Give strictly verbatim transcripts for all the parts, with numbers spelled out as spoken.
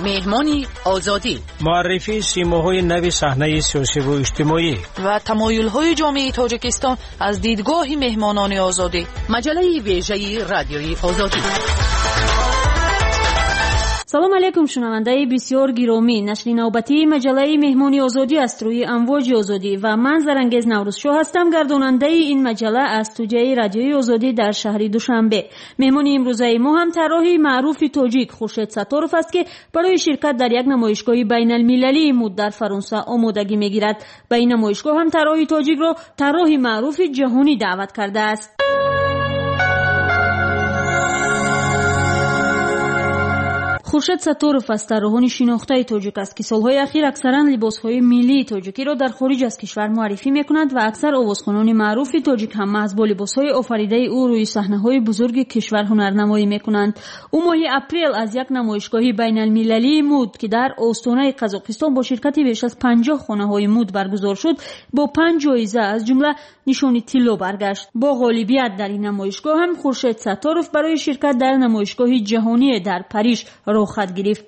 مهمانی آزادی، معرفی سیماهای نو صحنه سیاسی و اجتماعی و تمایل‌های جامعه تاجیکستان از دیدگاه مهمانان آزادی. مجله ویژه رادیوی آزادی. سلام علیکم شنونده بسیار گرامی. نشر نوبتی مجله مهمانی آزادی است روی امواج آزادی و من زرنگز نوروزشاه هستم، گرداننده این مجله از استودیوی رادیوی آزادی در شهر دوشنبه. مهمان امروزه ما هم طراح معروف تاجیک خورشید ستارف است که برای شرکت در یک نمایشگاه بین المللی مد در فرانسه آمادگی میگیرد. به این نمایشگاه هم طراح تاجیک را طراح معروف جهانی دعوت کرده است. خورشید ستارف از طراحان شناخته تاجیک است که سالهای اخیر اکثرا لباسهای ملی تاجیکی را در خارج از کشور معرفی میکنند و اکثر آوازخوانان معروف تاجیک هم محض با لباسهای آفریده او روی صحنه‌های بزرگ کشور هنرنمایی میکنند. او ماه اپریل از یک نمایشگاه بین المللی مد که در استان قزاقستان با شرکت بیش از پنجاه خانه‌های مد برگزار شد با پنج جایزه از جمله نشان طلا برگشت. با غالبیت در این نمایشگاه هم خورشید ستارف برای شرکت در نمایشگاه جهانی در پاریس خط گرفت.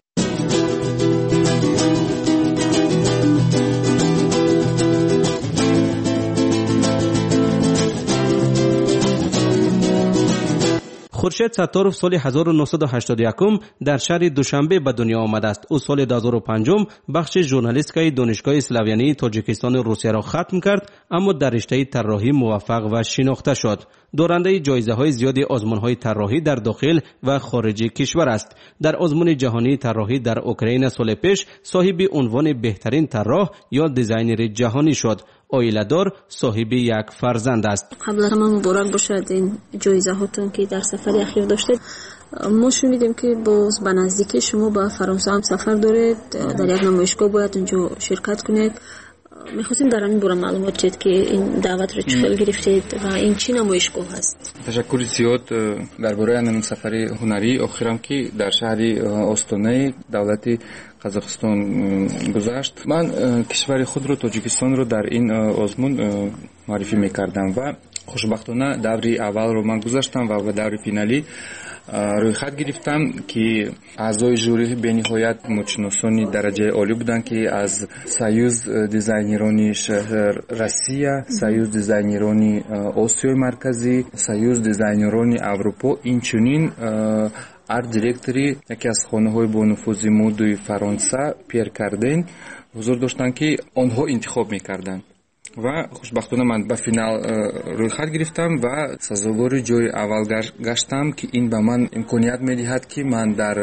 خورشید ستارف سال هزار و نهصد و هشتاد و یک در شهر دوشنبه به دنیا آمده است. او سال دو هزار و پنج بخش ژورنالیستیک دانشگاه اسلاویانی تاجیکستان روسیه را ختم کرد، اما در رشته طراحی موفق و شناخته شد. دارنده جایزه های زیادی آزمون های طراحی در داخل و خارج کشور است. در آزمون جهانی طراحی در اوکراین سال پیش صاحب عنوان بهترین طراح یا دیزاینر جهانی شد. عائله‌دار، صاحب یک فرزند است. قبل از همه مبارک باشد این جایزه هاتون که در سفر اخیر داشتید. ما شنیدیم که باز به نزدیکی شما به فرانسه هم سفر دارید، در یک نمایشگاه باید اونجا شرکت کنید. میخواستیم در همین باره معلومات چید که این دعوت را چطور گرفتید و این چی نمایشگاه هست؟ تشکر زیاد درباره این سفر هنری آخرم که در شهر آستانه دولت قزاقستان گذشت. من کشور خود رو تاجیکستان رو در این آزمون معرفی میکردم و خوشبختانه دوری اول رو من گذاشتم و به دور فینالی روی خط گرفتم که اعضای ژوری به نهایت متشناسانی درجه عالی بودن که از سایوز دیزاینرانی شهر روسیه، سایوز دیزاینرانی آسیای مرکزی، سایوز دیزاینرانی اروپا، اینچنین آرت دیرکتوری یکی از خانه‌های با نفوذ مد فرانسه پیر کردن حضور داشتن که آنها انتخاب می‌کردن و خوشبختانه من به فینال روی خط گرفتم و سزاوار جای اول گشتم که این به من امکانیت میدهد که من در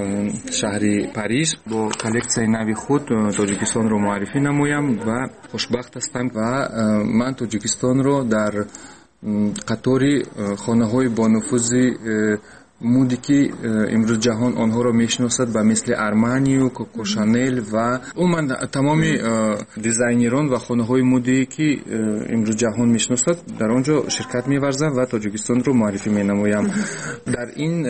شهر پاریس با کلکسیون نوی خود تاجیکستان رو معرفی نمایم و خوشبخت هستم و من تاجیکستان رو در قطار خانه‌های با نفوذ مودی که امروز جهان آنها را میشناسد به مثل ارمانی و کوکو شانل و عموما تمام دیزاینران و خانه های مودی که امروز جهان میشناسد در آنجا شرکت می‌ورزم و تاجیکستان رو معرفی مینمایم. در این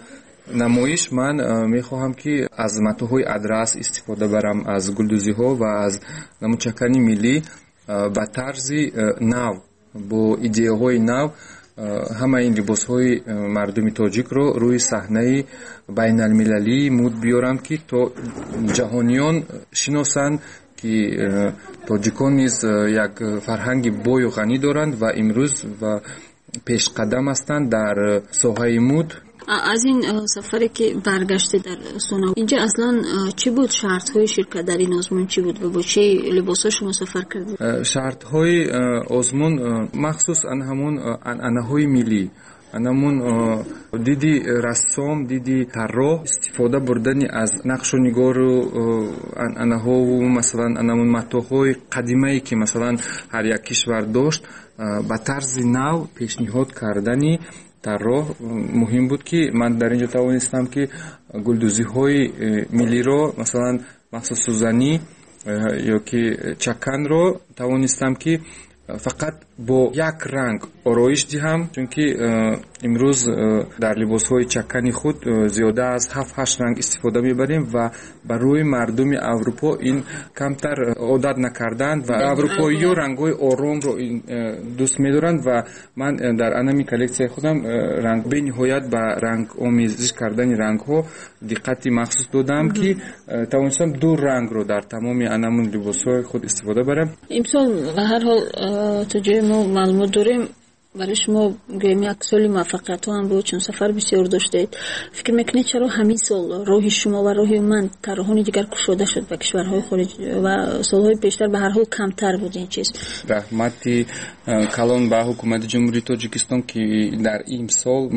نمایش من میخواهم که از متاح‌های ادرس استفاده برم، از گلدوزی ها و از نموچکانی ملی به طرز نو با ایده های نو همه این لباس های مردم تاجیک رو روی صحنه بین المللی مد بیارم که تا جهانیان شناسند که تاجیکان نیز یک فرهنگ بای و غنی دارند و امروز و پیش قدم هستند در ساحه مد. از این سفری که برگشته در سونا اینجا اصلا چی بود؟ شرط های شرکت در این آزمون چی بود و با چه لباس ها شما سفر کردید؟ شرط های آزمون مخصوص ان همون انعنه های ملی، انمون دیدی رسام، دیدی طراح استفاده بردن از نقش و نگار و انعنه ها و مثلا انمون متاح‌های قدیمی که مثلا هر یک کشور داشت به طرز نو پیشنهاد کردنی طراح مهم بود که من در اینجا توانستم که گلدوزی های ملی رو مثلا مخصوص سوزنی یا که چکن رو توانستم که فقط бо як ранг ороиш диҳам, чунки имрӯз дар либосҳои чаккани худ зиёда аз ҳафт ҳашт ранг истифода мебарем ва ба рӯи мардуми Аврупо ин камтар одат накарданд ва аврупоиё рангҳои оромро дӯст медоранд ва ман дар анами коллексияи худам ранг бениҳоят ба рангомезиш кардани рангҳо диққати махсус додам ки тавонистам ду рангро дар тамоми анамун либосҳои худ истифода барам. имсол ба ҳар ҳол то ҷои мо маълумот дорем برای شما گویم یک سال موفقیت هم بود، چون سفر بسیار داشتید. فکر میکنید چرا همین سال راه شما و راه من طرحان دیگر گشوده شد به کشورهای خارج و سالهای پیشتر به هر حال کمتر بود این چیز؟ رحمتی کلان به حکومت جمهوری تاجیکستان که در این سال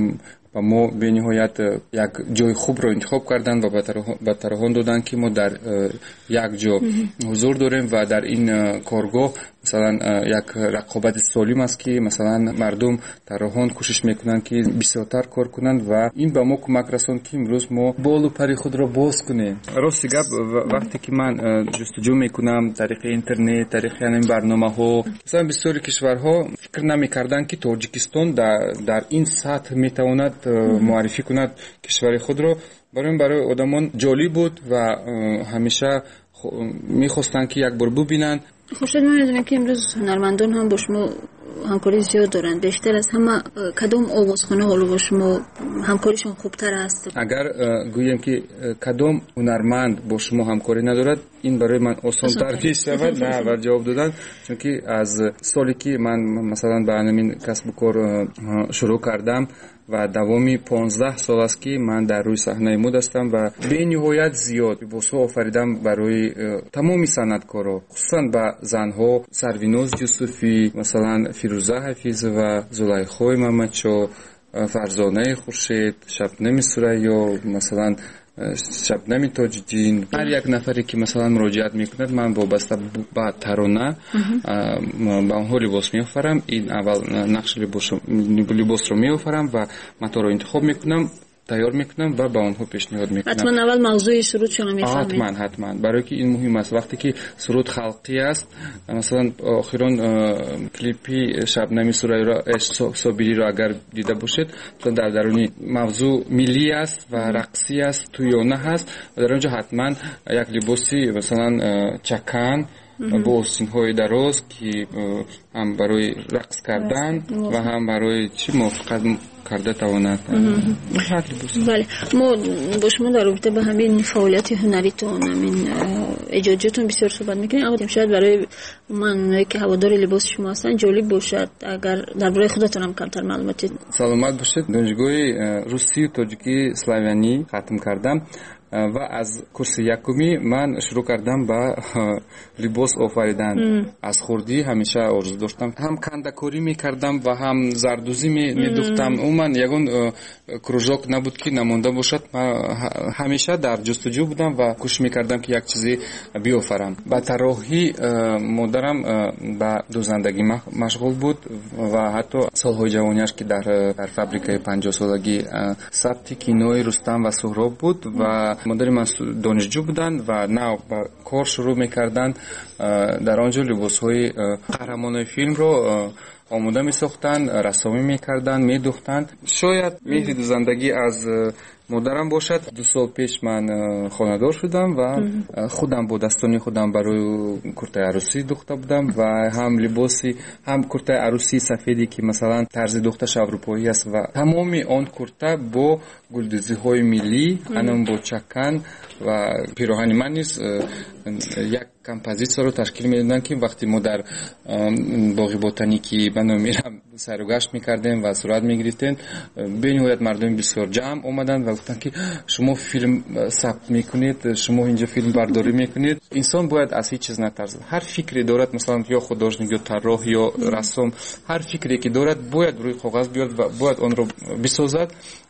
و ما به نهایت یک جای خوب رو انتخاب کردن و به طرحان دادن که ما در یک جا حضور داریم و در این کارگاه مثلا یک رقابت سالم است که مثلا مردم طراحان کوشش میکنن که بسیارتر کار کنند و این به ما کمک رساند که امروز ما بال و پر خود را باز کنیم. راست گپ وقتی که من جستجو میکنم طریق اینترنت، طریق این برنامه ها، مثلا بسیاری کشورها فکر نمیکردن که تاجیکستان در, در این سطح میتواند معرفی کند کشور خود را. برای برای آدمان جالب بود و همیشه میخواستن که یک بار ببینن. خورشید من میدونم که امروز هنرمندان هم با شما همکاری زیاد دارن، بیشتر از همه کدام آوازخانه حالا با شما همکاریشون خوبتر است؟ اگر گویم که کدام هنرمند با شما همکاری ندارد این برای من آسان‌تر پیش شود نه و جواب دادن، چون که از سالی که من مثلا به همین کسب و کار شروع کردم و دوامی پانزده سال است که من در روی صحنه مد هستم و به نهایت زیاد لباس‌ها آفریدم برای تمامی صنعتکارا، خصوصا به زنها سرویناز یوسفی، مثلا فیروزه حفیظ و زلیخای محمدشاه، فرزانه خورشید، شبنم سریا، مثلا شبنم تاج‌الدین. هر یک نفری که مثلا مراجعت میکند من وابسته به ترانه به اونها لباس میآفرم. این اول نقش لباس رو میآفرم و متا رو انتخاب میکنم، تیار میکنم و به اونها پیشنهاد میکنم. حتما اول موضوع سرودشون رو میفهمید. حتما حتما برای که این مهم است. وقتی که سرود خلقی است، مثلا آخران کلیپی شبنم سرایی را صابری را اگر دیده باشید، مثلا در درونی موضوع ملی است و رقصی است، تویانه هست و در اونجا حتما یک لباسی مثلا چکن با آستین‌های دراز که هم برای رقص کردن و هم برای چی موافقت کرده تواند. بله، ما با شما در رابطه به همین فعالیت هنریتون، همین ایجادیتون بسیار صحبت میکنیم، اما شاید برای من که هوادار لباس شما هستن جالب باشد اگر درباره خودتون هم کمتر معلوماتی. سلامت باشید. دانشگاه روسی و تاجیکی اسلاویانی ختم کردم و از کورس یکمی من شروع کردم با لباس آفریدن. از خردی همیشه آرزو داشتم، هم کندکاری میکردم و هم زردوزی میدوختم. عموما یگان کروژاک نبود که نمونده باشد. من همیشه در جستجو بودم و کوشش میکردم که یک چیزی بیافرم. با طراحی مادرم با دوزندگی مشغول بود و حتی سالهای جوانیش که در در فابریکه پنجاه سالگی ثبت کینوی رستم و سهراب بود و مادر من دانشجو بودن و نه با کار شروع میکردن. در آنجا لباس‌های قهرمانای فیلم رو آماده می‌ساختن، رسامی می‌کردن، می‌دوختن. شاید مهر دوزندگی از مادرم باشد. دو سال پیش من خانه‌دار شدم و خودم با دستانی خودم برای کرته عروسی دوخته بودم و هم لباسی هم کرته عروسی سفیدی که مثلا طرز دوختش اروپایی است و تمامی آن کرته با گلدوزی‌های ملی، انم با چکن و پیراهن من نیست یک کمپوزیسیون رو تشکیل میدادن که وقتی ما در باغ بوتانیکی بنا میرم سر و گشت میکردیم و صورت میگرفتیم، به نهایت مردم بسیار جمع اومدن و گفتن که شما فیلم ثبت میکنید، شما اینجا فیلم برداری میکنید. انسان باید از هیچ چیز نترسد. هر فکری دارد، مثلا یا خودداشت یا طراح یا رسام، هر فکری که دارد باید روی کاغذ بیاد و باید آن رو بسازد.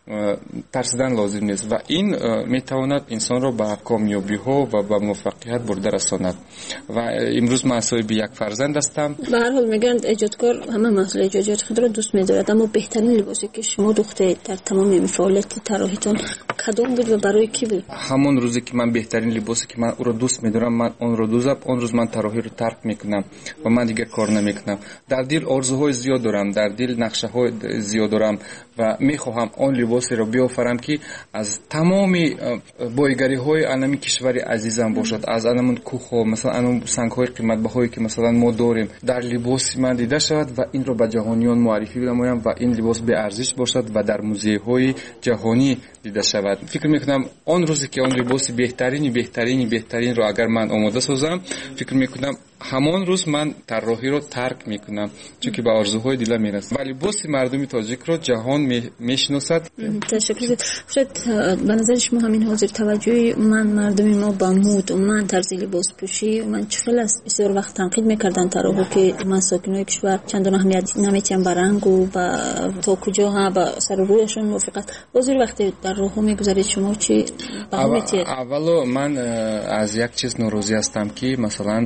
ترسیدن لازم نیست و این میتواند انسان را به کامیابی ها و به موفقیت برده رساند. و امروز من صاحب یک فرزند هستم. به هر حال میگن ایجادکار همه مسئله ایجادیات خود را دوست می‌دارد، اما بهترین لباسی که شما دوخته در تمام این فعالیت طراحیتون کدام بود و برای کی بود؟ همون روزی که من بهترین لباسی که من او رو دوست می‌دارم من اون رو دوزم، اون روز من طراحی رو ترک میکنم و من دیگه کار نمیکنم. در دل آرزوهای زیاد دارم، در دل نقشه‌های زیاد دارم و میخواهم اون لباسی رو بیافرم که از تمام بایگری‌های انمی کشور عزیزم باشد، از انمون کوه‌ها مثلا انم سنگ‌های قیمت‌بهایی که مثلا ما داریم در لباس من دیده شود و این رو به جهانیان معرفی نمایم و این لباس به ارزش باشد و در موزه‌های جهانی دیده شود. فکر میکنم اون روزی که اون لباس بهترینی بهترینی بهترین رو اگر من آماده سازم، فکر میکنم همون روز من طراحی رو ترک میکنم، چون که به آرزوهای دلم میرسم و لباس مردم تاجیک رو جهان میشناسد. تشکر. شاید به نظر شما همین حاضر توجهی من مردم ما با مود و من طرز لباس پوشی من چخیل است بسیار وقت تنقید میکردن طراحا که من ساکنای کشور چندان اهمیت نمیتیم به رنگ و با تا کجا ها با سر و رویشون موافقت. بازور وقتی در راه میگذارید شما چی اول اولو من از یک چیز ناراضی هستم که مثلا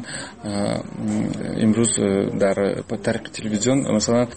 امروز در طریق تلویزیون مثلا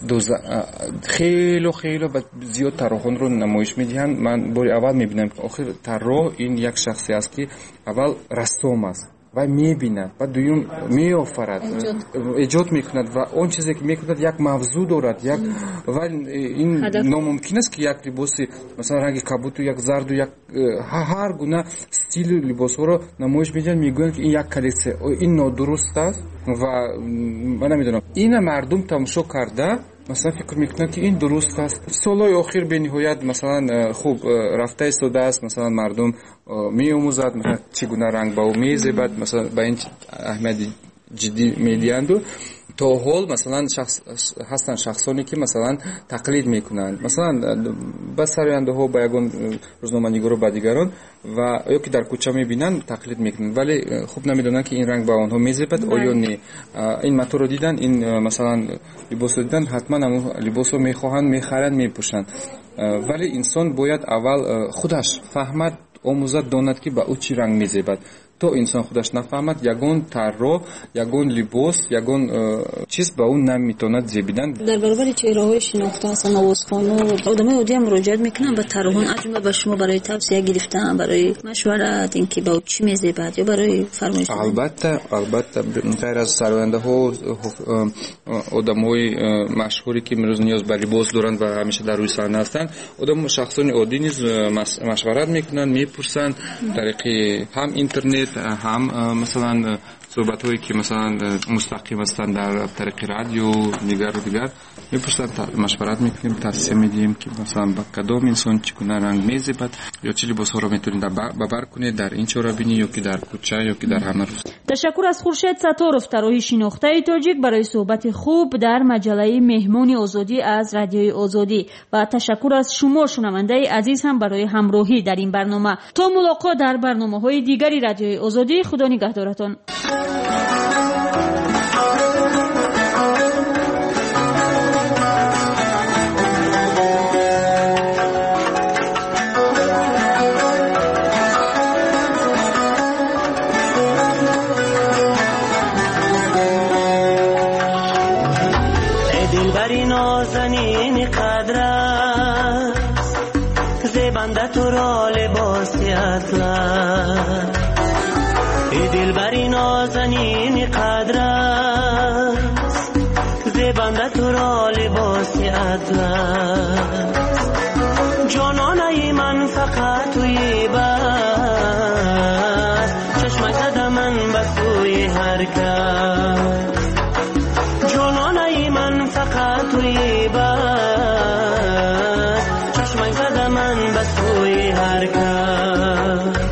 خیلی خیلی زیاد طراحان رو نمایش میدهند. من باری اول میبینم که آخر طراح این یک شخصی است که اول رسام است و میبیند و دویم میآفرد، ایجاد میکند و اون چیزی که میکند یک موضوع دارد یک و این ناممکن است که یک لباسی مثلا رنگ کبوت و یک زرد و یک هر گونه استیل لباس ها رو نمایش میدن، میگویند که این یک کلیسه، این نادرست است و من نمیدونم این مردم تماشا کرده مثلا فکر میکنن که این درست است. سالهای آخر به نهایت مثلا خوب رفته ایستاده است، مثلا مردم میآموزد مثلا چگونه رنگ با میزه، بعد مثلا به این اهمیت جدی میدیند و تا حال مثلا شخص هستن شخصانی که مثلا تقلید میکنند، مثلا با سراینده ها با یگان روزنامه‌نگارا با دیگران و یا که در کوچه میبینن تقلید میکنن، ولی خوب نمیدونن که این رنگ با آنها میزبد آیا نه. این متو رو دیدن، این مثلا لباس رو دیدن، حتما هم لباس رو میخواهند میخرند میپوشند، ولی انسان باید اول خودش فهمد آموزد داند که با او چی رنگ میزبد. تو انسان خودش نفهمد یگان طراح یگان لباس یگان چیز با اون نمیتوند زیبیدن. در برابر چهره‌های شناخته اصلا نوازخوان و آدمای عادی هم مراجعت میکنن به طراحان، از جمله به شما برای توصیه گرفتن، برای مشورت اینکه با چی میزبد یا برای فرمایش. البته البته غیر از سراینده ها آدمای مشهوری که امروز نیاز به لباس دارن و همیشه در روی صحنه هستن، آدم شخصان عادی نیز مشورت میکنن، میپرسن طریق هم اینترنت هم مثلا صحبت هایی که مثلا مستقیم هستن در طریق رادیو دیگر و دیگر میپرسن، مشورت میکنیم، توصیه میدیم که مثلا با کدام انسان چگونه رنگ میزبد یا چه لباس ها رو میتونید ببر کنید در این چورابینی یا که در کوچه یا که در همه روز. تشکر از خورشید ستارов طراح شناخته تاجیک برای صحبت خوب در مجله مهمون آزادی از رادیوی آزادی و تشکر از شما شنونده عزیز هم برای همراهی در این برنامه. تا ملاقات در برنامه‌های دیگری رادیوی آزادی، خدا نگهدارتان. دلبری نازنین قدر است، زیبنده تو را لباسی اطلس. ای دلبری نازنین قدر است، زیبنده تو را لباسی اطلس. جانانه من فقط توی بس، چشم زده من به سوی هر کس. جانانه من فقط توی بس، چشم زده من به سوی هر کس.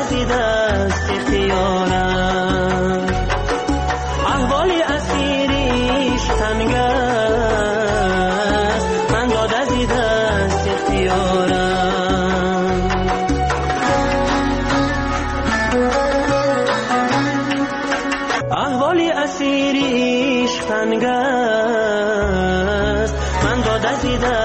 از این دست اختیارم احوال اسیریش تنگ است من داد از این دست اختیارم احوال اسیریش تنگ است من داد از این دست